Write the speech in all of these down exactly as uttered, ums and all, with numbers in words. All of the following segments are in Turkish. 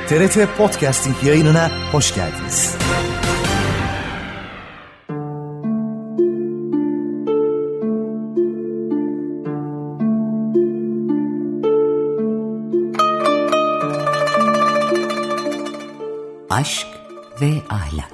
T R T Podcasting yayınına hoş geldiniz. Aşk ve ahlak.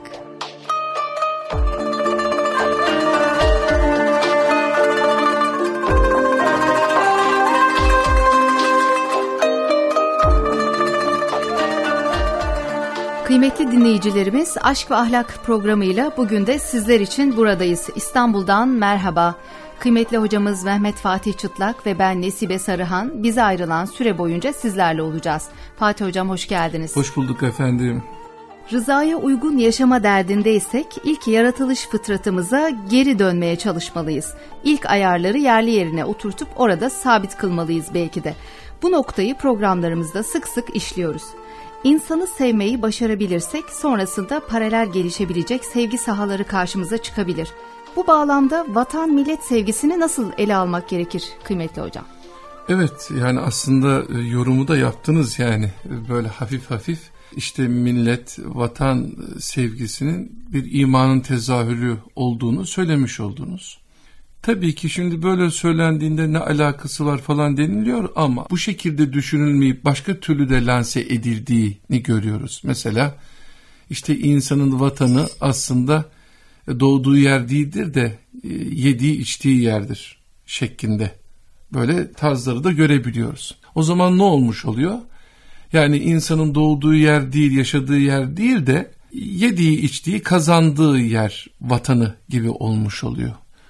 Kıymetli dinleyicilerimiz, Aşk ve Ahlak programıyla bugün de sizler için buradayız. İstanbul'dan merhaba. Kıymetli hocamız Mehmet Fatih Çıtlak ve ben Nesibe Sarıhan bize ayrılan süre boyunca sizlerle olacağız. Fatih hocam hoş geldiniz. Hoş bulduk efendim. Rızaya uygun yaşama derdindeysek ilk yaratılış fıtratımıza geri dönmeye çalışmalıyız. İlk ayarları yerli yerine oturtup orada sabit kılmalıyız belki de. Bu noktayı programlarımızda sık sık işliyoruz. İnsanı sevmeyi başarabilirsek sonrasında paralel gelişebilecek sevgi sahaları karşımıza çıkabilir. Bu bağlamda vatan millet sevgisini nasıl ele almak gerekir kıymetli hocam? Evet, yani aslında yorumu da yaptınız, yani böyle hafif hafif işte millet vatan sevgisinin bir imanın tezahürü olduğunu söylemiş oldunuz. Tabii ki şimdi böyle söylendiğinde ne alakası var falan deniliyor ama bu şekilde düşünülmeyip başka türlü de lanse edildiğini görüyoruz. Mesela işte insanın vatanı aslında doğduğu yer değildir de yediği içtiği yerdir şeklinde böyle tarzları da görebiliyoruz. O zaman ne olmuş oluyor? Yani insanın doğduğu yer değil, yaşadığı yer değil de yediği içtiği kazandığı yer vatanı gibi olmuş oluyor.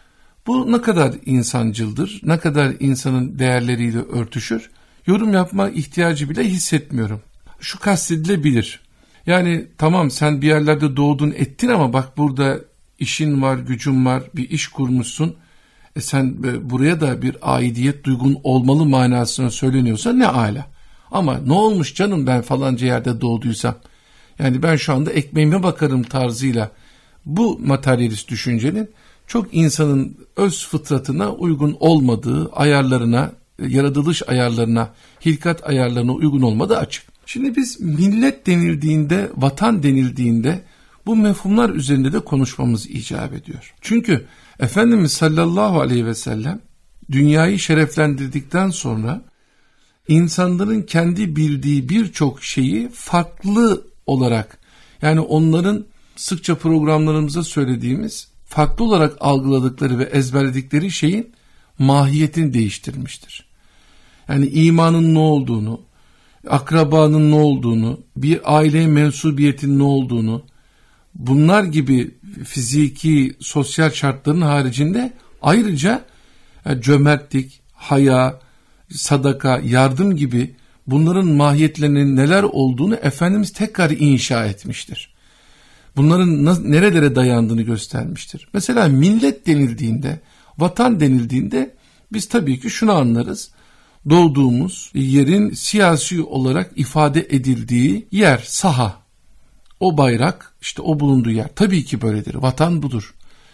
Bu ne kadar insancıldır, ne kadar insanın değerleriyle örtüşür, yorum yapma ihtiyacı bile hissetmiyorum. Şu kastedilebilir. Yani tamam, sen bir yerlerde doğdun ettin ama bak burada işin var, gücün var, bir iş kurmuşsun. E sen buraya da bir aidiyet duygun olmalı manasına söyleniyorsa ne âlâ. Ama ne olmuş canım ben falanca yerde doğduysam. Yani ben şu anda ekmeğime bakarım tarzıyla bu materyalist düşüncenin çok insanın öz fıtratına uygun olmadığı, ayarlarına, yaratılış ayarlarına, hilkat ayarlarına uygun olmadığı açık. Şimdi biz millet denildiğinde, vatan denildiğinde bu mefhumlar üzerinde de konuşmamız icap ediyor. Çünkü Efendimiz sallallahu aleyhi ve sellem dünyayı şereflendirdikten sonra insanların kendi bildiği birçok şeyi farklı olarak, yani onların sıkça programlarımızda söylediğimiz farklı olarak algıladıkları ve ezberledikleri şeyin mahiyetini değiştirmiştir. Yani imanın ne olduğunu, akrabanın ne olduğunu, bir aileye mensubiyetin ne olduğunu, bunlar gibi fiziki, sosyal şartların haricinde ayrıca cömertlik, haya, sadaka, yardım gibi bunların mahiyetlerinin neler olduğunu Efendimiz tekrar inşa etmiştir. Bunların nerelere dayandığını göstermiştir. Mesela millet denildiğinde, vatan denildiğinde biz tabii ki şunu anlarız. Doğduğumuz yerin siyasi olarak ifade edildiği yer, saha. O bayrak, işte o bulunduğu yer. Tabii ki böyledir. Vatan budur.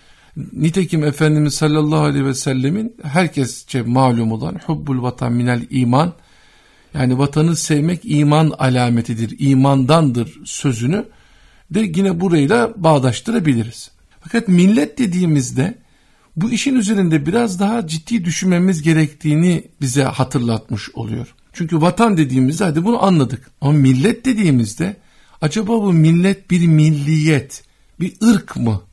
Nitekim Efendimiz sallallahu aleyhi ve sellemin herkesçe malum olan hubbul vatan minel iman, yani vatanı sevmek iman alametidir, imandandır sözünü de yine burayla bağdaştırabiliriz. Fakat millet dediğimizde bu işin üzerinde biraz daha ciddi düşünmemiz gerektiğini bize hatırlatmış oluyor. Çünkü vatan dediğimizde hadi bunu anladık. Ama millet dediğimizde acaba bu millet bir milliyet, bir ırk mı?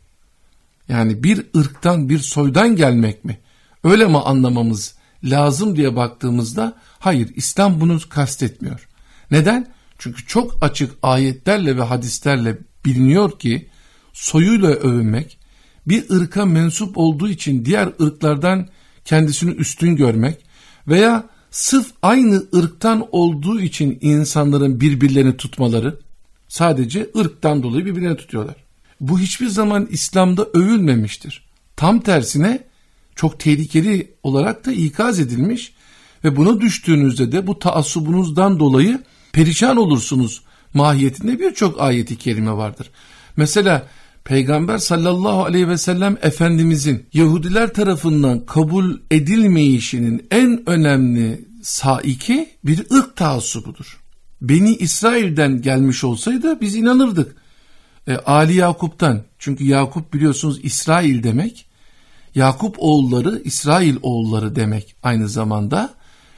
Yani bir ırktan, bir soydan gelmek mi? Öyle mi anlamamız lazım diye baktığımızda hayır, İslam bunu kastetmiyor. Neden? Çünkü çok açık ayetlerle ve hadislerle biliniyor ki soyuyla övünmek, bir ırka mensup olduğu için diğer ırklardan kendisini üstün görmek veya sırf aynı ırktan olduğu için insanların birbirlerini tutmaları, sadece ırktan dolayı birbirlerini tutuyorlar. Bu hiçbir zaman İslam'da övülmemiştir. Tam tersine çok tehlikeli olarak da ikaz edilmiş ve buna düştüğünüzde de bu taassubunuzdan dolayı perişan olursunuz mahiyetinde birçok ayeti kerime vardır. Mesela Peygamber sallallahu aleyhi ve sellem Efendimizin Yahudiler tarafından kabul edilmeyişinin en önemli saiki bir ırk taassubudur. Beni İsrail'den gelmiş olsaydı biz inanırdık. E, Ali Yakup'tan, çünkü Yakup biliyorsunuz İsrail demek. Yakup oğulları İsrail oğulları demek aynı zamanda.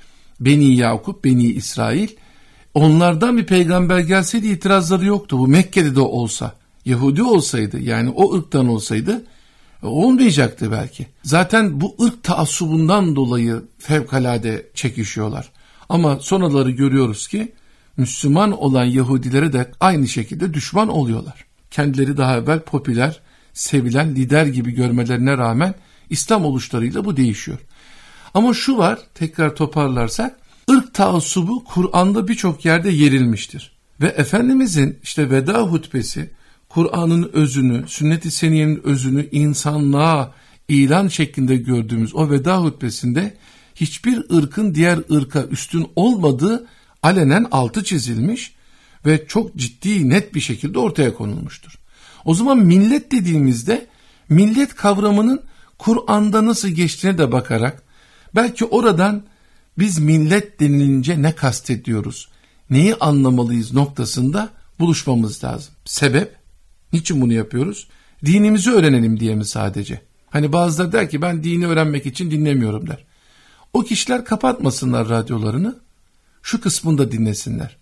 Beni Yakup, Beni İsrail. Onlardan bir peygamber gelseydi itirazları yoktu. Bu Mekke'de de olsa, Yahudi olsaydı, yani o ırktan olsaydı olmayacaktı belki. Zaten bu ırk taassubundan dolayı fevkalade çekişiyorlar. Ama sonraları görüyoruz ki Müslüman olan Yahudilere de aynı şekilde düşman oluyorlar. Kendileri daha evvel popüler, sevilen lider gibi görmelerine rağmen İslam oluşlarıyla bu değişiyor. Ama şu var, tekrar toparlarsak, ırk taassubu Kur'an'da birçok yerde yerilmiştir. Ve Efendimizin işte veda hutbesi, Kur'an'ın özünü, sünnet-i seniyenin özünü insanlığa ilan şeklinde gördüğümüz o veda hutbesinde hiçbir ırkın diğer ırka üstün olmadığı alenen altı çizilmiş ve çok ciddi, net bir şekilde ortaya konulmuştur. O zaman millet dediğimizde millet kavramının Kur'an'da nasıl geçtiğine de bakarak belki oradan biz millet denilince ne kastediyoruz, neyi anlamalıyız noktasında buluşmamız lazım. Sebep, niçin bunu yapıyoruz? Dinimizi öğrenelim diye mi sadece? Hani bazıları der ki ben dini öğrenmek için dinlemiyorum der. O kişiler kapatmasınlar radyolarını, şu kısmını da dinlesinler.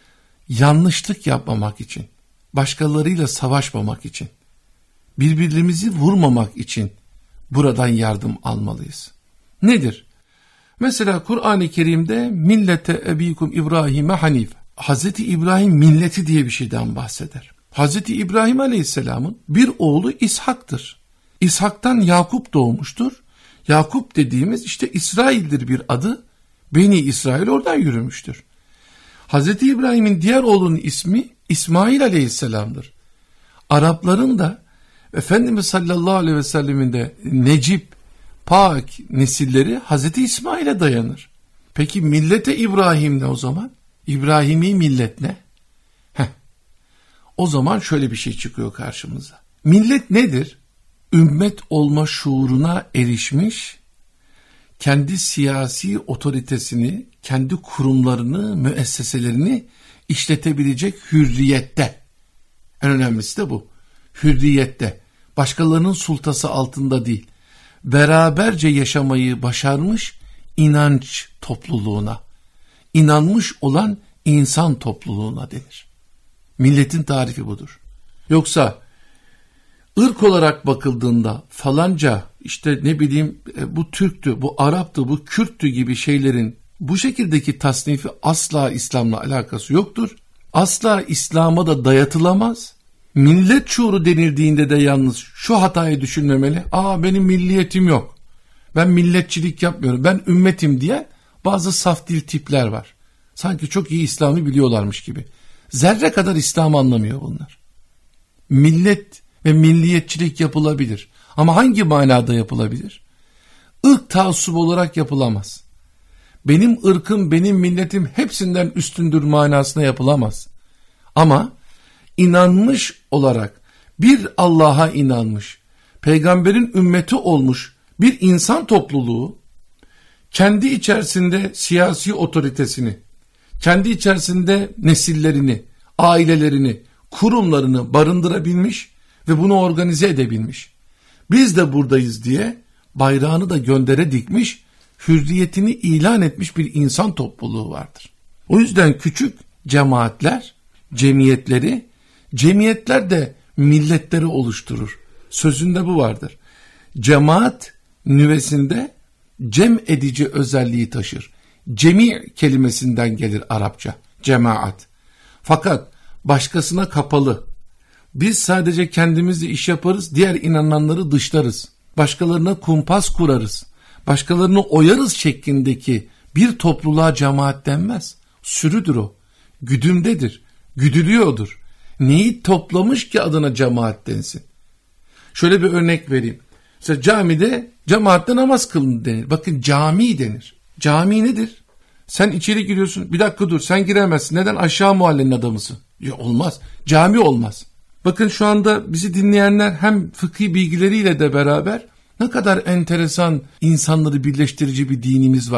Yanlışlık yapmamak için, başkalarıyla savaşmamak için, birbirimizi vurmamak için buradan yardım almalıyız. Nedir? Mesela Kur'an-ı Kerim'de millete ebikum İbrahim'e hanif. Hazreti İbrahim milleti diye bir şeyden bahseder. Hazreti İbrahim Aleyhisselam'ın bir oğlu İshak'tır. İshak'tan Yakup doğmuştur. Yakup dediğimiz işte İsrail'dir bir adı. Beni İsrail oradan yürümüştür. Hazreti İbrahim'in diğer oğlunun ismi İsmail Aleyhisselam'dır. Arapların da Efendimiz sallallahu aleyhi ve sellemin de necip, pak nesilleri Hazreti İsmail'e dayanır. Peki millete İbrahim ne o zaman? İbrahimi millet ne? Heh. O zaman şöyle bir şey çıkıyor karşımıza. Millet nedir? Ümmet olma şuuruna erişmiş, kendi siyasi otoritesini, kendi kurumlarını, müesseselerini işletebilecek hürriyette. En önemlisi de bu. Hürriyette. Başkalarının sultası altında değil. Beraberce yaşamayı başarmış inanç topluluğuna, inanmış olan insan topluluğuna denir. Milletin tarifi budur. Yoksa ırk olarak bakıldığında falanca işte ne bileyim bu Türktü, bu Arap'tı, bu Kürttü gibi şeylerin bu şekildeki tasnifi asla İslam'la alakası yoktur. Asla İslam'a da dayatılamaz. Millet şuuru denildiğinde de yalnız şu hatayı düşünmemeli. Aa benim milliyetim yok. Ben milletçilik yapmıyorum. Ben ümmetim diye bazı saf dil tipler var. Sanki çok iyi İslam'ı biliyorlarmış gibi. Zerre kadar İslam anlamıyor bunlar. Millet ve milliyetçilik yapılabilir. Ama hangi manada yapılabilir? Irk taassubu olarak yapılamaz. Benim ırkım, benim milletim hepsinden üstündür manasına yapılamaz. Ama inanmış olarak bir Allah'a inanmış, peygamberin ümmeti olmuş bir insan topluluğu kendi içerisinde siyasi otoritesini, kendi içerisinde nesillerini, ailelerini, kurumlarını barındırabilmiş ve bunu organize edebilmiş. Biz de buradayız diye bayrağını da göndere dikmiş, hürriyetini ilan etmiş bir insan topluluğu vardır. O yüzden küçük cemaatler, cemiyetleri, cemiyetler de milletleri oluşturur. Sözünde bu vardır. Cemaat nüvesinde cem edici özelliği taşır. Cemi kelimesinden gelir Arapça, cemaat. Fakat başkasına kapalı. Biz sadece kendimizle iş yaparız, diğer inananları dışlarız. Başkalarına kumpas kurarız. Başkalarını oyarız şeklindeki bir topluluğa cemaat denmez. Sürüdür o. Güdümdedir. Güdülüyordur. Neyi toplamış ki adına cemaat densin? Şöyle bir örnek vereyim. Mesela camide cemaatle namaz kılın denir. Bakın cami denir. Cami nedir? Sen içeri giriyorsun. Bir dakika dur, sen giremezsin. Neden? Aşağı mahallenin adamısın. Ya olmaz. Cami olmaz. Bakın şu anda bizi dinleyenler hem fıkhi bilgileriyle de beraber ne kadar enteresan insanları birleştirici bir dinimiz var.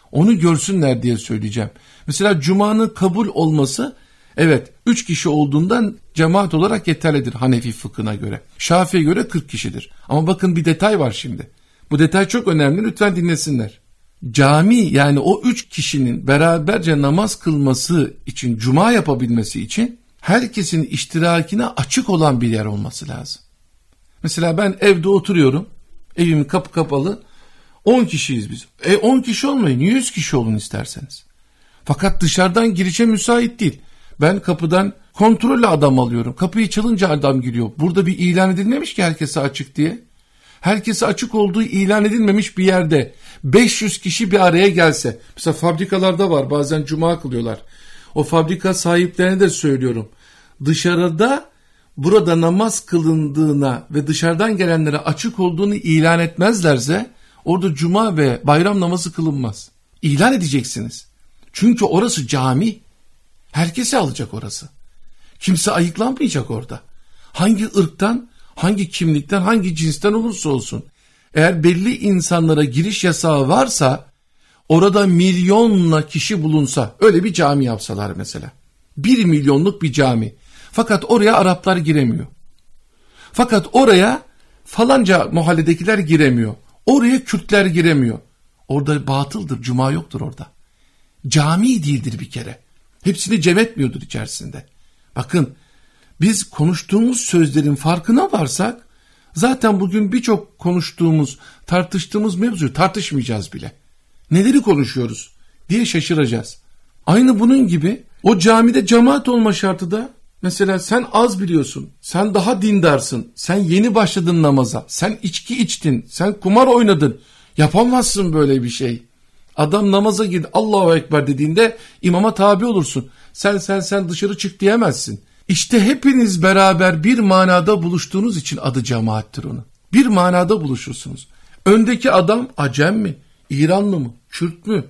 Onu görsünler diye söyleyeceğim. Mesela Cuma'nın kabul olması, evet üç kişi olduğundan cemaat olarak yeterlidir Hanefi fıkhına göre. Şafii'ye göre kırk kişidir. Ama bakın bir detay var şimdi. Bu detay çok önemli, lütfen dinlesinler. Cami, yani o üç kişinin beraberce namaz kılması için, cuma yapabilmesi için herkesin iştirakine açık olan bir yer olması lazım. Mesela ben evde oturuyorum, evimin kapı kapalı, on kişiyiz biz. E on kişi olmayın, yüz kişi olun isterseniz. Fakat dışarıdan girişe müsait değil. Ben kapıdan kontrolle adam alıyorum. Kapıyı çalınca adam giriyor. Burada bir ilan edilmemiş ki herkese açık diye. Herkese açık olduğu ilan edilmemiş bir yerde beş yüz kişi bir araya gelse. Mesela fabrikalarda var, bazen cuma kılıyorlar. O fabrika sahiplerine de söylüyorum. Dışarıda burada namaz kılındığına ve dışarıdan gelenlere açık olduğunu ilan etmezlerse orada cuma ve bayram namazı kılınmaz. İlan edeceksiniz. Çünkü orası cami. Herkese alacak orası. Kimse ayıklanmayacak orada. Hangi ırktan, hangi kimlikten, hangi cinsten olursa olsun. Eğer belli insanlara giriş yasağı varsa, orada milyonla kişi bulunsa, öyle bir cami yapsalar mesela. Bir milyonluk bir cami. Fakat oraya Araplar giremiyor. Fakat oraya falanca mahalledekiler giremiyor. Oraya Kürtler giremiyor. Orada batıldır, cuma yoktur orada. Cami değildir bir kere. Hepsini cem etmiyordur içerisinde. Bakın, biz konuştuğumuz sözlerin farkına varsak, zaten bugün birçok konuştuğumuz, tartıştığımız mevzuyu tartışmayacağız bile. Neleri konuşuyoruz diye şaşıracağız. Aynı bunun gibi o camide cemaat olma şartı da, mesela sen az biliyorsun, sen daha dindarsın, sen yeni başladın namaza, sen içki içtin, sen kumar oynadın, yapamazsın böyle bir şey. Adam namaza girdi, Allahu Ekber dediğinde imama tabi olursun. Sen sen sen dışarı çık diyemezsin. İşte hepiniz beraber bir manada buluştuğunuz için adı cemaattir onun. Bir manada buluşursunuz. Öndeki adam Acem mi, İranlı mı, Kürt mü?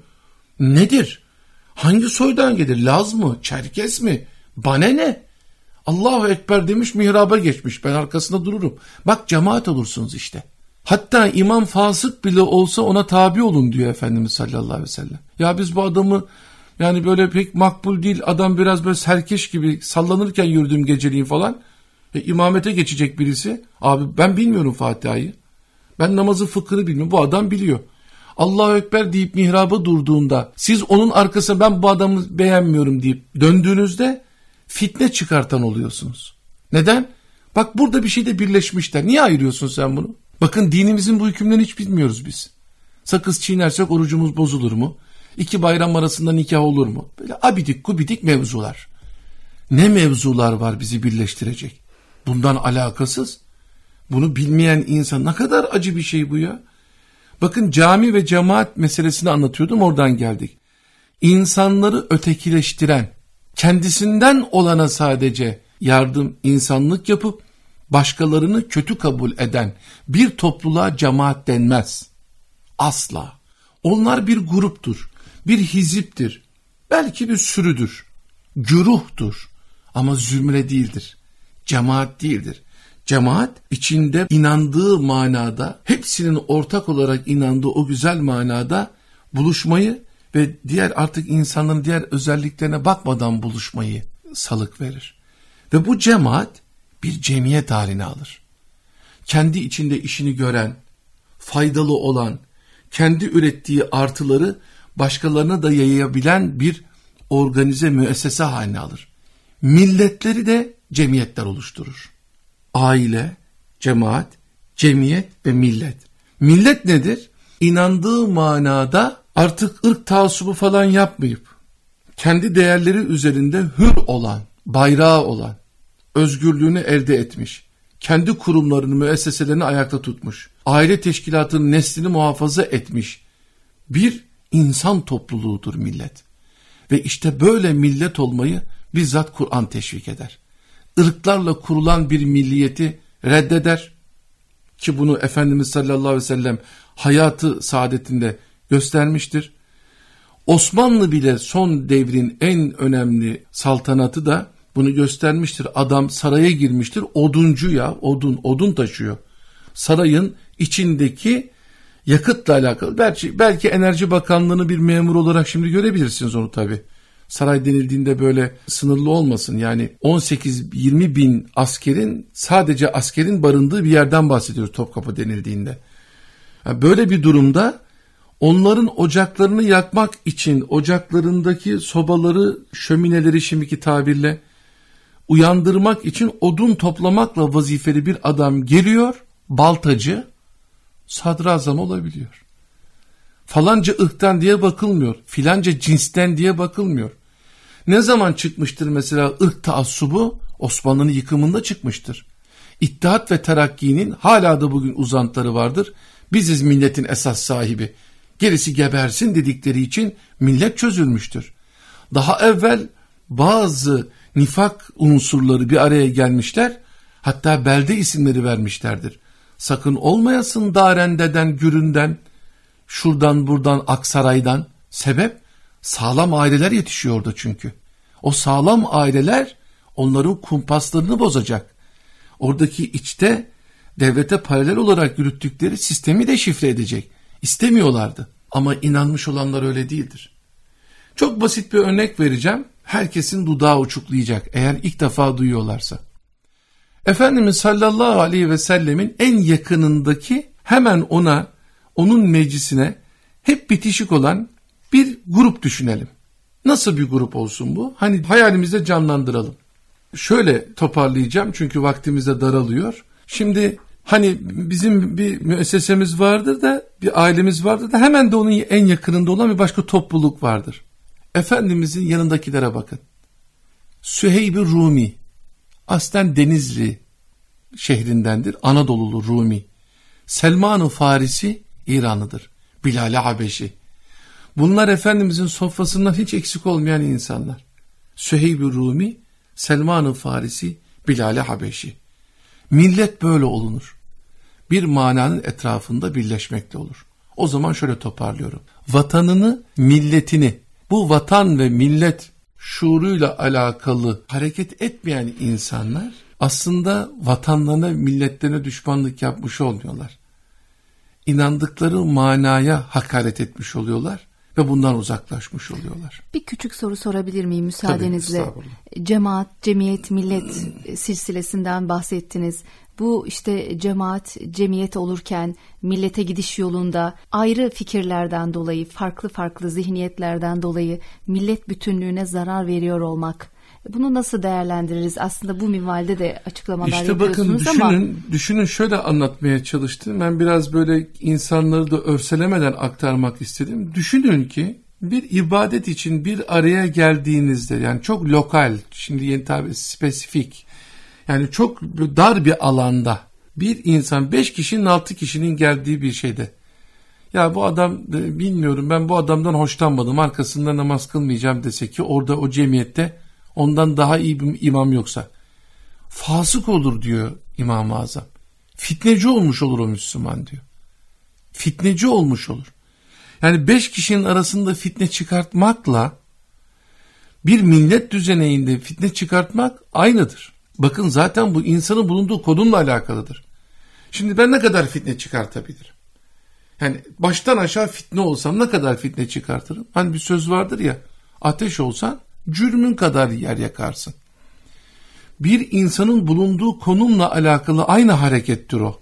Nedir? Hangi soydan gelir? Laz mı, Çerkes mi? Bana ne? Allahu Ekber demiş, mihraba geçmiş. Ben arkasında dururum. Bak, cemaat olursunuz işte. Hatta imam fasık bile olsa ona tabi olun diyor Efendimiz sallallahu aleyhi ve sellem. Ya biz bu adamı, yani böyle pek makbul değil, adam biraz böyle serkeş gibi sallanırken yürüdüm geceliğin falan. E, imamete geçecek birisi. Abi ben bilmiyorum Fatiha'yı. Ben namazın fıkhını bilmiyorum. Bu adam biliyor. Allahu Ekber deyip mihraba durduğunda siz onun arkasına ben bu adamı beğenmiyorum deyip döndüğünüzde fitne çıkartan oluyorsunuz. Neden? Bak, burada bir şeyde birleşmişler. Niye ayırıyorsun sen bunu? Bakın, dinimizin bu hükümlerini hiç bilmiyoruz biz. Sakız çiğnersek orucumuz bozulur mu? İki bayram arasında nikah olur mu? Böyle abidik gubidik mevzular. Ne mevzular var bizi birleştirecek? Bundan alakasız. Bunu bilmeyen insan, ne kadar acı bir şey bu ya. Bakın, cami ve cemaat meselesini anlatıyordum, oradan geldik. İnsanları ötekileştiren, kendisinden olana sadece yardım, insanlık yapıp başkalarını kötü kabul eden bir topluluğa cemaat denmez. Asla. Onlar bir gruptur, bir hiziptir, belki bir sürüdür, güruhtur ama zümre değildir, cemaat değildir. Cemaat, içinde inandığı manada, hepsinin ortak olarak inandığı o güzel manada buluşmayı ve diğer artık insanların diğer özelliklerine bakmadan buluşmayı salık verir. Ve bu cemaat bir cemiyet haline alır. Kendi içinde işini gören, faydalı olan, kendi ürettiği artıları başkalarına da yayabilen bir organize müessese haline alır. Milletleri de cemiyetler oluşturur. Aile, cemaat, cemiyet ve millet. Millet nedir? İnandığı manada artık ırk taassubu falan yapmayıp, kendi değerleri üzerinde hür olan, bayrağı olan, özgürlüğünü elde etmiş, kendi kurumlarını, müesseselerini ayakta tutmuş, aile teşkilatının neslini muhafaza etmiş bir insan topluluğudur millet. Ve işte böyle millet olmayı bizzat Kur'an teşvik eder. Irklarla kurulan bir milliyeti reddeder ki bunu Efendimiz sallallahu aleyhi ve sellem hayatı saadetinde göstermiştir. Osmanlı bile son devrin en önemli saltanatı da bunu göstermiştir. Adam saraya girmiştir, oduncu ya, odun, odun taşıyor. Sarayın içindeki yakıtla alakalı. Belki, belki Enerji Bakanlığı'nı bir memur olarak şimdi görebilirsiniz onu tabii. Saray denildiğinde böyle sınırlı olmasın. Yani on sekiz yirmi bin askerin, sadece askerin barındığı bir yerden bahsediyoruz Topkapı denildiğinde. Yani böyle bir durumda onların ocaklarını yakmak için ocaklarındaki sobaları, şömineleri şimdiki tabirle uyandırmak için odun toplamakla vazifeli bir adam geliyor, baltacı, sadrazam olabiliyor. Falanca ırktan diye bakılmıyor, filanca cinsten diye bakılmıyor. Ne zaman çıkmıştır mesela ırk taassubu? Osmanlı'nın yıkımında çıkmıştır. İttihat ve Terakki'nin hala da bugün uzantıları vardır. Biziz milletin esas sahibi, gerisi gebersin dedikleri için millet çözülmüştür. Daha evvel bazı nifak unsurları bir araya gelmişler, hatta belde isimleri vermişlerdir. Sakın olmayasın Darende'den, Gürün'den, şuradan buradan, Aksaray'dan. Sebep? Sağlam aileler yetişiyor orada çünkü. O sağlam aileler onların kumpaslarını bozacak. Oradaki içte devlete paralel olarak yürüttükleri sistemi de şifre edecek. İstemiyorlardı. Ama inanmış olanlar öyle değildir. Çok basit bir örnek vereceğim. Herkesin dudağı uçuklayacak eğer ilk defa duyuyorlarsa. Efendimiz sallallahu aleyhi ve sellemin en yakınındaki, hemen ona, onun meclisine hep bitişik olan bir grup düşünelim. Nasıl bir grup olsun bu? Hani hayalimizde canlandıralım. Şöyle toparlayacağım çünkü vaktimiz de daralıyor. Şimdi hani bizim bir müessesemiz vardır da, bir ailemiz vardır da, hemen de onun en yakınında olan bir başka topluluk vardır. Efendimizin yanındakilere bakın. Süheyb-i Rumi, aslen Denizli şehrindendir, Anadolulu Rumi. Selman-ı Farisi İranlıdır, Bilal-i Habeşi. Bunlar Efendimizin sofrasından hiç eksik olmayan insanlar. Süheyb-i Rumi, Selman-ı Farisi, Bilal-i Habeşi. Millet böyle olunur. Bir mananın etrafında birleşmekle olur. O zaman şöyle toparlıyorum. Vatanını, milletini, bu vatan ve millet şuuruyla alakalı hareket etmeyen insanlar aslında vatanlarına, milletlerine düşmanlık yapmış olmuyorlar. İnandıkları manaya hakaret etmiş oluyorlar ve bundan uzaklaşmış oluyorlar. Bir küçük soru sorabilir miyim müsaadenizle? Tabii, cemaat, cemiyet, millet silsilesinden bahsettiniz. Bu işte cemaat, cemiyet olurken millete gidiş yolunda ayrı fikirlerden dolayı, farklı farklı zihniyetlerden dolayı millet bütünlüğüne zarar veriyor olmak. Bunu nasıl değerlendiririz? Aslında bu minvalde de açıklamalar işte yapıyorsunuz bakın, ama. düşünün, düşünün şöyle anlatmaya çalıştım. Ben biraz böyle insanları da örselemeden aktarmak istedim. Düşünün ki bir ibadet için bir araya geldiğinizde, yani çok lokal, şimdi yeni tabi spesifik, yani çok dar bir alanda bir insan, beş kişinin altı kişinin geldiği bir şeyde, ya bu adam bilmiyorum, ben bu adamdan hoşlanmadım, arkasında namaz kılmayacağım dese ki, orada o cemiyette ondan daha iyi bir imam yoksa fasık olur diyor İmam-ı Azam. Fitneci olmuş olur o Müslüman diyor. Fitneci olmuş olur. Yani beş kişinin arasında fitne çıkartmakla bir millet düzeninde fitne çıkartmak aynıdır. Bakın zaten bu insanın bulunduğu konumla alakalıdır. Şimdi ben ne kadar fitne çıkartabilirim? Yani baştan aşağı fitne olsam ne kadar fitne çıkartırım? Hani bir söz vardır ya, ateş olsan cürmün kadar yer yakarsın. Bir insanın bulunduğu konumla alakalı aynı harekettir o.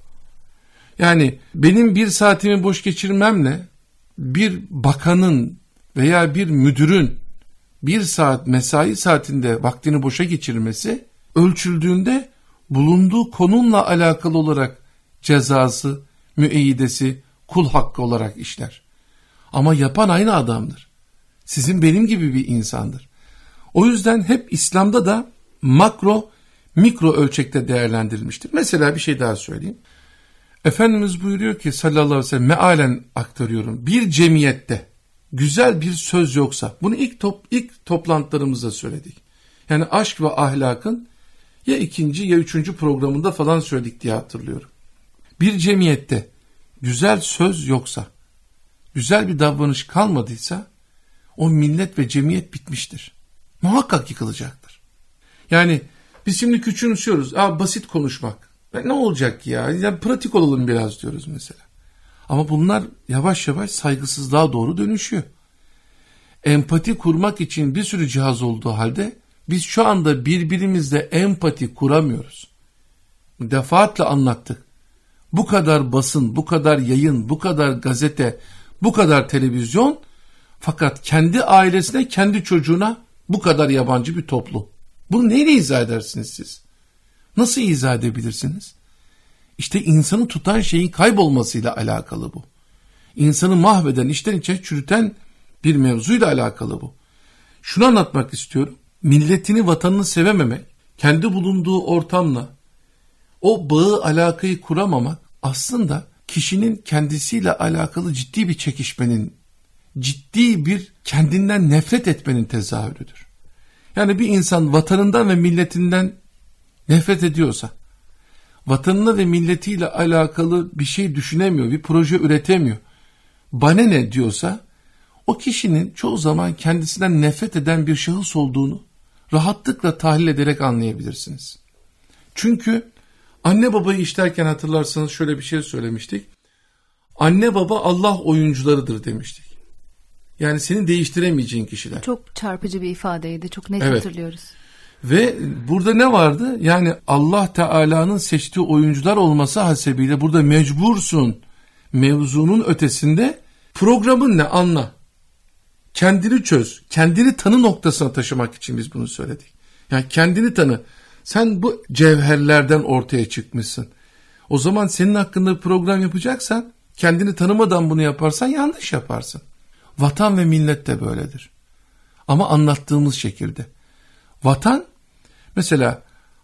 Yani benim bir saatimi boş geçirmemle bir bakanın veya bir müdürün bir saat mesai saatinde vaktini boşa geçirmesi ölçüldüğünde bulunduğu konumla alakalı olarak cezası, müeyyidesi, kul hakkı olarak işler. Ama yapan aynı adamdır. Sizin benim gibi bir insandır. O yüzden hep İslam'da da makro, mikro ölçekte değerlendirilmiştir. Mesela bir şey daha söyleyeyim. Efendimiz buyuruyor ki sallallahu aleyhi ve sellem, mealen aktarıyorum, bir cemiyette güzel bir söz yoksa, bunu ilk, top, ilk toplantılarımızda söyledik. Yani aşk ve ahlakın ya ikinci ya üçüncü programında falan söyledik diye hatırlıyorum. Bir cemiyette güzel söz yoksa, güzel bir davranış kalmadıysa, o millet ve cemiyet bitmiştir. Muhakkak yıkılacaktır. Yani biz şimdi küçümsüyoruz. Aa, basit konuşmak. Ya ne olacak ya? Yani pratik olalım biraz diyoruz mesela. Ama bunlar yavaş yavaş saygısızlığa doğru dönüşüyor. Empati kurmak için bir sürü cihaz olduğu halde biz şu anda birbirimizle empati kuramıyoruz. Defaatle anlattık. Bu kadar basın, bu kadar yayın, bu kadar gazete, bu kadar televizyon, fakat kendi ailesine, kendi çocuğuna bu kadar yabancı bir toplum. Bunu neyle izah edersiniz siz? Nasıl izah edebilirsiniz? İşte insanı tutan şeyin kaybolmasıyla alakalı bu. İnsanı mahveden, içten içe çürüten bir mevzuyla alakalı bu. Şunu anlatmak istiyorum. Milletini, vatanını sevememek, kendi bulunduğu ortamla o bağı, alakayı kuramamak aslında kişinin kendisiyle alakalı ciddi bir çekişmenin, ciddi bir kendinden nefret etmenin tezahürüdür. Yani bir insan vatanından ve milletinden nefret ediyorsa, vatanına ve milletiyle alakalı bir şey düşünemiyor, bir proje üretemiyor, bana ne diyorsa, o kişinin çoğu zaman kendisinden nefret eden bir şahıs olduğunu rahatlıkla tahlil ederek anlayabilirsiniz. Çünkü anne babayı işlerken hatırlarsanız şöyle bir şey söylemiştik. Anne baba Allah oyuncularıdır demiştik. Yani seni değiştiremeyeceğin kişiler. Çok çarpıcı bir ifadeydi. Çok net evet. hatırlıyoruz. Ve burada ne vardı? Yani Allah Teala'nın seçtiği oyuncular olması hasebiyle burada mecbursun mevzunun ötesinde programın ne anla. Kendini çöz. Kendini tanı noktasına taşımak için biz bunu söyledik. Yani kendini tanı. Sen bu cevherlerden ortaya çıkmışsın. O zaman senin hakkında bir program yapacaksan, kendini tanımadan bunu yaparsan yanlış yaparsın. Vatan ve millet de böyledir. Ama anlattığımız şekilde. Vatan, mesela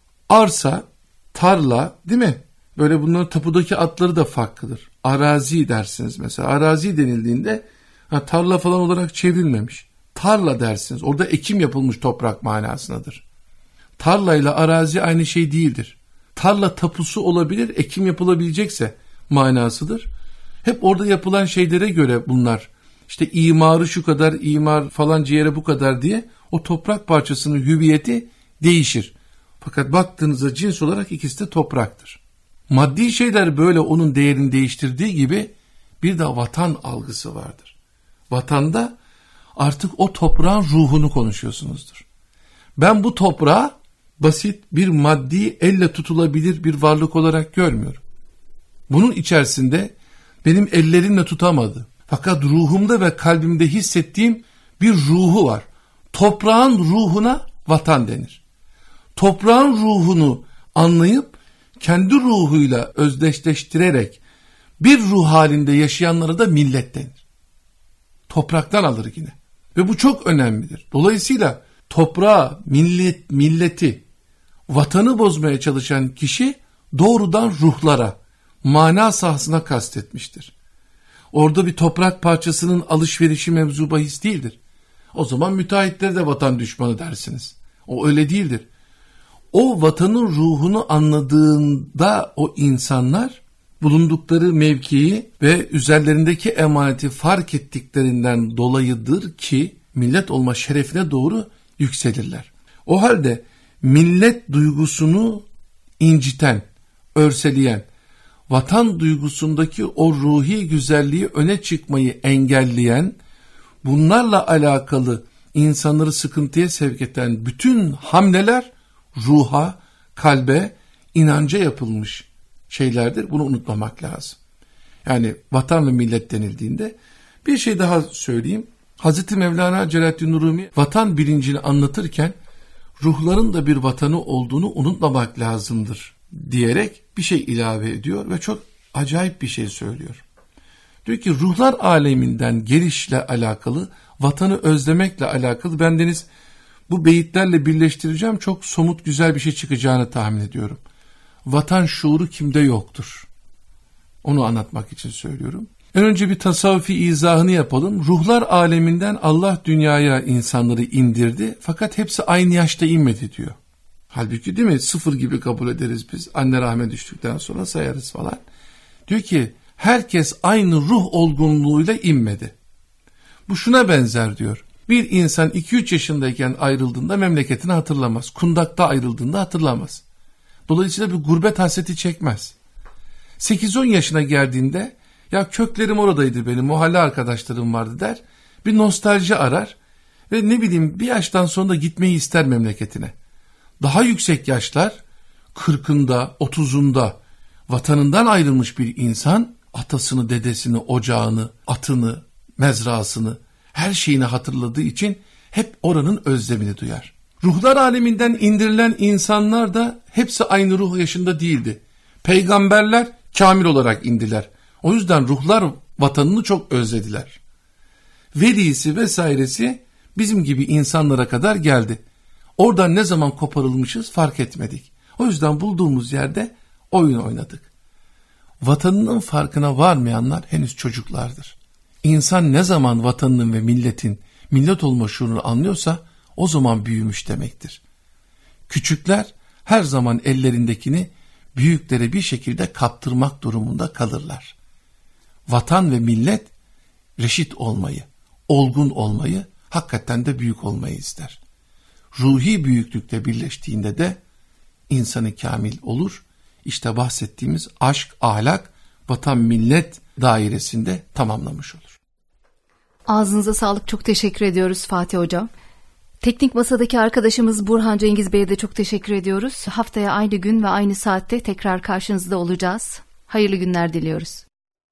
arsa, tarla, değil mi? Böyle bunların tapudaki adları da farklıdır. Arazi dersiniz mesela. Arazi denildiğinde ha, tarla falan olarak çevrilmemiş. Tarla dersiniz. Orada ekim yapılmış toprak manasındadır. Tarlayla arazi aynı şey değildir. Tarla tapusu olabilir, ekim yapılabilecekse manasıdır. Hep orada yapılan şeylere göre bunlar, işte imarı şu kadar, imar falanca yere bu kadar diye o toprak parçasının hüviyeti değişir. Fakat baktığınızda cins olarak ikisi de topraktır. Maddi şeyler böyle onun değerini değiştirdiği gibi bir de vatan algısı vardır. Vatanda artık o toprağın ruhunu konuşuyorsunuzdur. Ben bu toprağı basit bir maddi, elle tutulabilir bir varlık olarak görmüyorum. Bunun içerisinde benim ellerimle tutamadı, fakat ruhumda ve kalbimde hissettiğim bir ruhu var. Toprağın ruhuna vatan denir. Toprağın ruhunu anlayıp kendi ruhuyla özdeşleştirerek bir ruh halinde yaşayanlara da millet denir. Topraktan alır yine. Ve bu çok önemlidir. Dolayısıyla toprağı, millet, milleti, vatanı bozmaya çalışan kişi doğrudan ruhlara, mana sahasına kastetmiştir. Orada bir toprak parçasının alışverişi mevzu bahis değildir. O zaman müteahhitlere de vatan düşmanı dersiniz. O öyle değildir. O vatanın ruhunu anladığında o insanlar bulundukları mevkiyi ve üzerlerindeki emaneti fark ettiklerinden dolayıdır ki millet olma şerefine doğru yükselirler. O halde millet duygusunu inciten, örseleyen, vatan duygusundaki o ruhi güzelliği öne çıkmayı engelleyen, bunlarla alakalı insanları sıkıntıya sevk eden bütün hamleler ruha, kalbe, inanca yapılmış şeylerdir. Bunu unutmamak lazım. Yani vatan ve millet denildiğinde bir şey daha söyleyeyim. Hazreti Mevlana Celaleddin Rumi vatan bilincini anlatırken ruhların da bir vatanı olduğunu unutmamak lazımdır diyerek bir şey ilave ediyor ve çok acayip bir şey söylüyor. Diyor ki ruhlar aleminden gelişle alakalı, vatanı özlemekle alakalı bendeniz bu beyitlerle birleştireceğim, çok somut güzel bir şey çıkacağını tahmin ediyorum. Vatan şuuru kimde yoktur. Onu anlatmak için söylüyorum. En önce bir tasavvufi izahını yapalım. Ruhlar aleminden Allah dünyaya insanları indirdi fakat hepsi aynı yaşta inmedi diyor. Halbuki değil mi, sıfır gibi kabul ederiz biz. Anne rahme düştükten sonra sayarız falan. Diyor ki herkes aynı ruh olgunluğuyla inmedi. Bu şuna benzer diyor. Bir insan iki üç yaşındayken ayrıldığında memleketini hatırlamaz. Kundakta ayrıldığında hatırlamaz. Dolayısıyla bir gurbet hasreti çekmez. sekiz on yaşına geldiğinde Ya köklerim oradaydı benim, mahalle arkadaşlarım vardı der. Bir nostalji arar ve ne bileyim bir yaştan sonra da gitmeyi ister memleketine. Daha yüksek yaşlar, kırkında, otuzunda vatanından ayrılmış bir insan, atasını, dedesini, ocağını, atını, mezrasını, her şeyini hatırladığı için hep oranın özlemini duyar. Ruhlar aleminden indirilen insanlar da hepsi aynı ruh yaşında değildi. Peygamberler kamil olarak indiler. O yüzden ruhlar vatanını çok özlediler. Velisi vesairesi bizim gibi insanlara kadar geldi. Oradan ne zaman koparılmışız fark etmedik. O yüzden bulduğumuz yerde oyun oynadık. Vatanının farkına varmayanlar henüz çocuklardır. İnsan ne zaman vatanının ve milletin millet olma şuurunu anlıyorsa o zaman büyümüş demektir. Küçükler her zaman ellerindekini büyüklere bir şekilde kaptırmak durumunda kalırlar. Vatan ve millet reşit olmayı, olgun olmayı, hakikaten de büyük olmayı ister. Ruhi büyüklükle birleştiğinde de insanı kamil olur. İşte bahsettiğimiz aşk, ahlak, vatan, millet dairesinde tamamlamış olur. Ağzınıza sağlık, çok teşekkür ediyoruz Fatih Hocam. Teknik masadaki arkadaşımız Burhan Cengiz Bey'e de çok teşekkür ediyoruz. Haftaya aynı gün ve aynı saatte tekrar karşınızda olacağız. Hayırlı günler diliyoruz.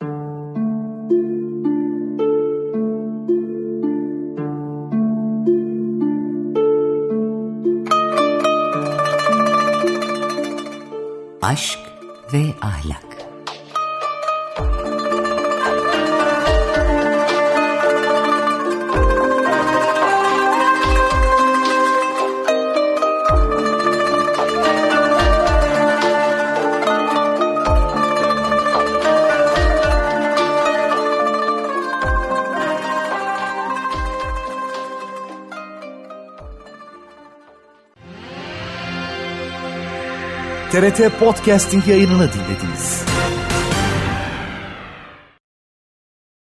Aşk ve ahlak. T R T Podcasting yayınını dinlediniz.